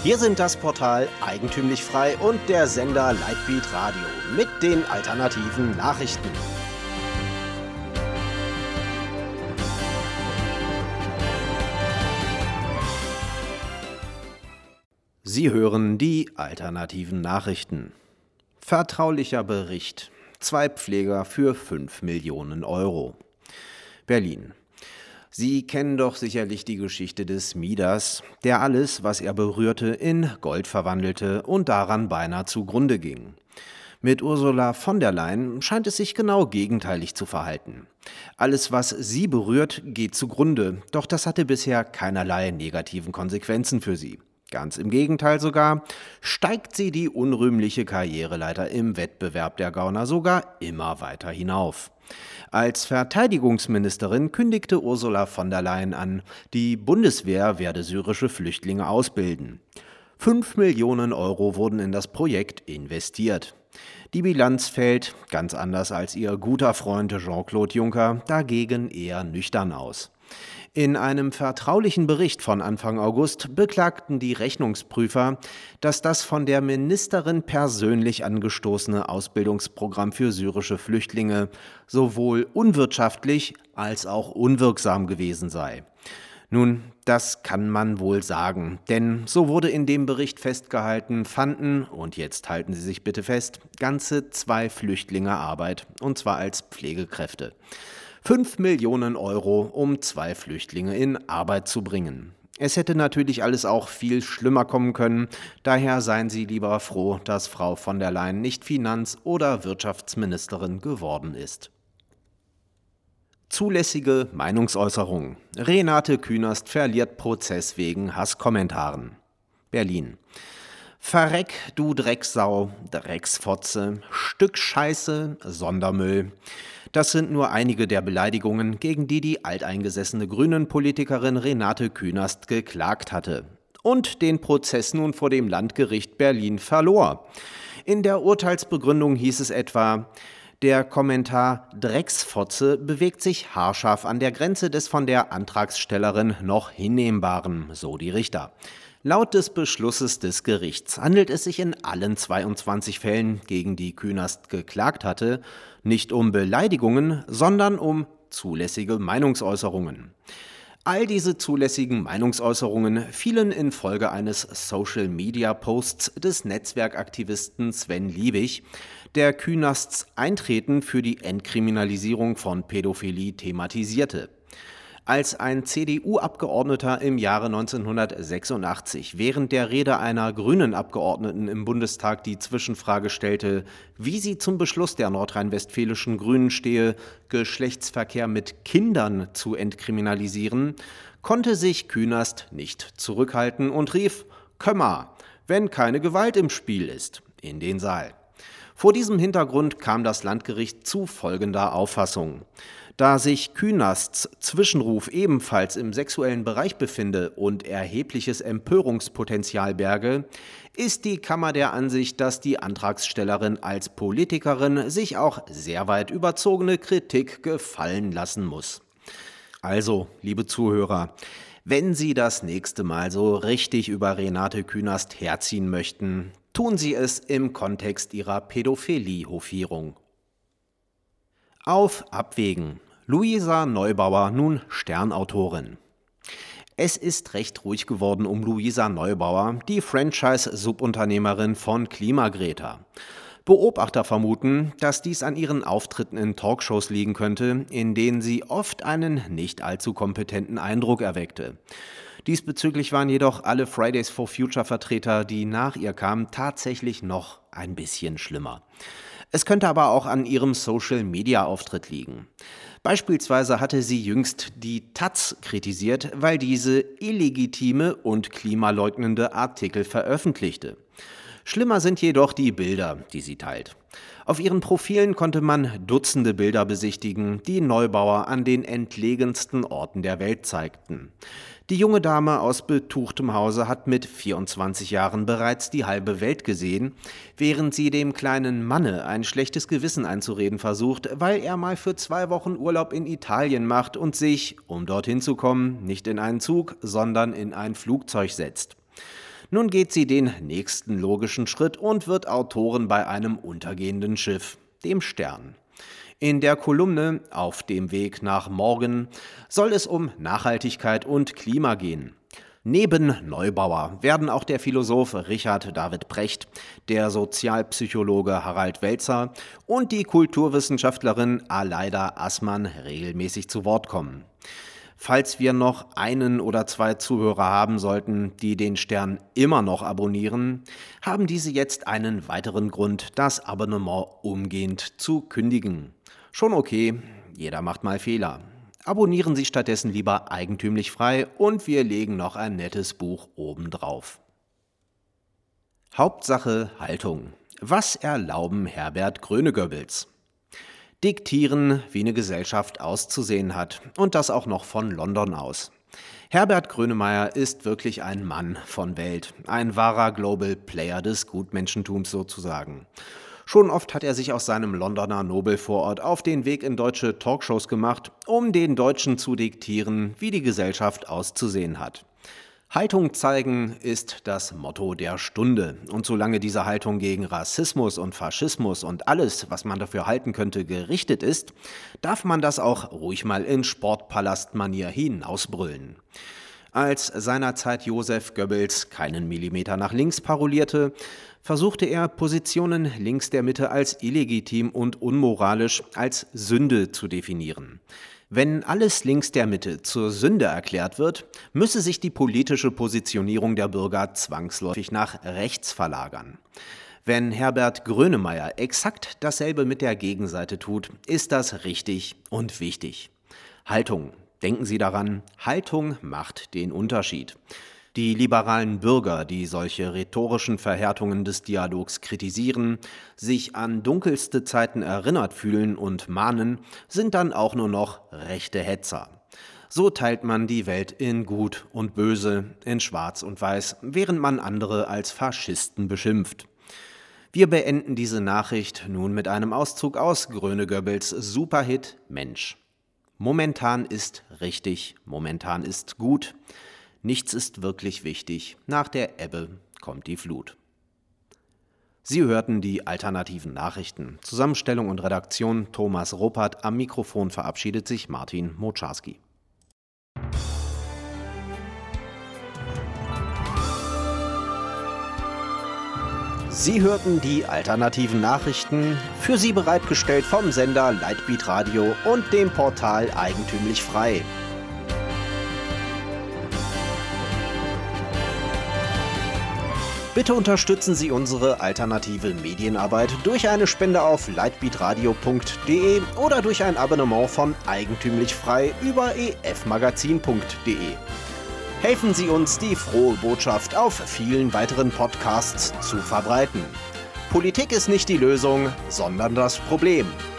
Hier sind das Portal Eigentümlich Frei und der Sender Lightbeat Radio mit den alternativen Nachrichten. Sie hören die alternativen Nachrichten. Vertraulicher Bericht. 2 Pfleger für 5 Millionen Euro. Berlin. Sie kennen doch sicherlich die Geschichte des Midas, der alles, was er berührte, in Gold verwandelte und daran beinahe zugrunde ging. Mit Ursula von der Leyen scheint es sich genau gegenteilig zu verhalten. Alles, was sie berührt, geht zugrunde, doch das hatte bisher keinerlei negativen Konsequenzen für sie. Ganz im Gegenteil sogar, steigt sie die unrühmliche Karriereleiter im Wettbewerb der Gauner sogar immer weiter hinauf. Als Verteidigungsministerin kündigte Ursula von der Leyen an, die Bundeswehr werde syrische Flüchtlinge ausbilden. 5 Millionen Euro wurden in das Projekt investiert. Die Bilanz fällt, ganz anders als ihr guter Freund Jean-Claude Juncker, dagegen eher nüchtern aus. In einem vertraulichen Bericht von Anfang August beklagten die Rechnungsprüfer, dass das von der Ministerin persönlich angestoßene Ausbildungsprogramm für syrische Flüchtlinge sowohl unwirtschaftlich als auch unwirksam gewesen sei. Nun, das kann man wohl sagen, denn so wurde in dem Bericht festgehalten, fanden, und jetzt halten Sie sich bitte fest, ganze 2 Flüchtlinge Arbeit, und zwar als Pflegekräfte. 5 Millionen Euro, um 2 Flüchtlinge in Arbeit zu bringen. Es hätte natürlich alles auch viel schlimmer kommen können, daher seien Sie lieber froh, dass Frau von der Leyen nicht Finanz- oder Wirtschaftsministerin geworden ist. Zulässige Meinungsäußerung. Renate Künast verliert Prozess wegen Hasskommentaren. Berlin. Verreck, du Drecksau, Drecksfotze, Stück Scheiße, Sondermüll. Das sind nur einige der Beleidigungen, gegen die die alteingesessene Grünen-Politikerin Renate Künast geklagt hatte und den Prozess nun vor dem Landgericht Berlin verlor. In der Urteilsbegründung hieß es etwa: Der Kommentar Drecksfotze bewegt sich haarscharf an der Grenze des von der Antragstellerin noch Hinnehmbaren, so die Richter. Laut des Beschlusses des Gerichts handelt es sich in allen 22 Fällen, gegen die Künast geklagt hatte, nicht um Beleidigungen, sondern um zulässige Meinungsäußerungen. All diese zulässigen Meinungsäußerungen fielen infolge eines Social-Media-Posts des Netzwerkaktivisten Sven Liebig, der Künasts Eintreten für die Entkriminalisierung von Pädophilie thematisierte. Als ein CDU-Abgeordneter im Jahre 1986 während der Rede einer grünen Abgeordneten im Bundestag die Zwischenfrage stellte, wie sie zum Beschluss der nordrhein-westfälischen Grünen stehe, Geschlechtsverkehr mit Kindern zu entkriminalisieren, konnte sich Künast nicht zurückhalten und rief: Kömmer, wenn keine Gewalt im Spiel ist, in den Saal. Vor diesem Hintergrund kam das Landgericht zu folgender Auffassung: Da sich Künasts Zwischenruf ebenfalls im sexuellen Bereich befinde und erhebliches Empörungspotenzial berge, ist die Kammer der Ansicht, dass die Antragstellerin als Politikerin sich auch sehr weit überzogene Kritik gefallen lassen muss. Also, liebe Zuhörer, wenn Sie das nächste Mal so richtig über Renate Künast herziehen möchten, tun Sie es im Kontext Ihrer Pädophilie-Hofierung. Auf Abwägen. Luisa Neubauer, nun Sternautorin. Es ist recht ruhig geworden um Luisa Neubauer, die Franchise-Subunternehmerin von Klimagreta. Beobachter vermuten, dass dies an ihren Auftritten in Talkshows liegen könnte, in denen sie oft einen nicht allzu kompetenten Eindruck erweckte. Diesbezüglich waren jedoch alle Fridays for Future Vertreter, die nach ihr kamen, tatsächlich noch ein bisschen schlimmer. Es könnte aber auch an ihrem Social-Media-Auftritt liegen. Beispielsweise hatte sie jüngst die taz kritisiert, weil diese illegitime und klimaleugnende Artikel veröffentlichte. Schlimmer sind jedoch die Bilder, die sie teilt. Auf ihren Profilen konnte man Dutzende Bilder besichtigen, die Neubauer an den entlegensten Orten der Welt zeigten. Die junge Dame aus betuchtem Hause hat mit 24 Jahren bereits die halbe Welt gesehen, während sie dem kleinen Manne ein schlechtes Gewissen einzureden versucht, weil er mal für 2 Wochen Urlaub in Italien macht und sich, um dorthin zu kommen, nicht in einen Zug, sondern in ein Flugzeug setzt. Nun geht sie den nächsten logischen Schritt und wird Autorin bei einem untergehenden Schiff, dem Stern. In der Kolumne Auf dem Weg nach morgen soll es um Nachhaltigkeit und Klima gehen. Neben Neubauer werden auch der Philosoph Richard David Precht, der Sozialpsychologe Harald Welzer und die Kulturwissenschaftlerin Aleida Assmann regelmäßig zu Wort kommen. Falls wir noch einen oder zwei Zuhörer haben sollten, die den Stern immer noch abonnieren, haben diese jetzt einen weiteren Grund, das Abonnement umgehend zu kündigen. Schon okay, jeder macht mal Fehler. Abonnieren Sie stattdessen lieber eigentümlich frei und wir legen noch ein nettes Buch obendrauf. Hauptsache Haltung. Was erlauben Herbert Grönegoebbels? Diktieren, wie eine Gesellschaft auszusehen hat. Und das auch noch von London aus. Herbert Grönemeyer ist wirklich ein Mann von Welt. Ein wahrer Global Player des Gutmenschentums sozusagen. Schon oft hat er sich aus seinem Londoner Nobelvorort auf den Weg in deutsche Talkshows gemacht, um den Deutschen zu diktieren, wie die Gesellschaft auszusehen hat. Haltung zeigen ist das Motto der Stunde. Und solange diese Haltung gegen Rassismus und Faschismus und alles, was man dafür halten könnte, gerichtet ist, darf man das auch ruhig mal in Sportpalast-Manier hinausbrüllen. Als seinerzeit Joseph Goebbels keinen Millimeter nach links parolierte, versuchte er, Positionen links der Mitte als illegitim und unmoralisch als Sünde zu definieren. Wenn alles links der Mitte zur Sünde erklärt wird, müsse sich die politische Positionierung der Bürger zwangsläufig nach rechts verlagern. Wenn Herbert Grönemeyer exakt dasselbe mit der Gegenseite tut, ist das richtig und wichtig. Haltung. Denken Sie daran, Haltung macht den Unterschied. Die liberalen Bürger, die solche rhetorischen Verhärtungen des Dialogs kritisieren, sich an dunkelste Zeiten erinnert fühlen und mahnen, sind dann auch nur noch rechte Hetzer. So teilt man die Welt in Gut und Böse, in Schwarz und Weiß, während man andere als Faschisten beschimpft. Wir beenden diese Nachricht nun mit einem Auszug aus Grönegoebbels Superhit Mensch. Momentan ist richtig, momentan ist gut. Nichts ist wirklich wichtig. Nach der Ebbe kommt die Flut. Sie hörten die alternativen Nachrichten. Zusammenstellung und Redaktion Thomas Ruppert. Am Mikrofon verabschiedet sich Martin Moczarski. Sie hörten die alternativen Nachrichten, für Sie bereitgestellt vom Sender Lightbeat Radio und dem Portal Eigentümlich Frei. Bitte unterstützen Sie unsere alternative Medienarbeit durch eine Spende auf lightbeatradio.de oder durch ein Abonnement von Eigentümlich Frei über efmagazin.de. Helfen Sie uns, die frohe Botschaft auf vielen weiteren Podcasts zu verbreiten. Politik ist nicht die Lösung, sondern das Problem.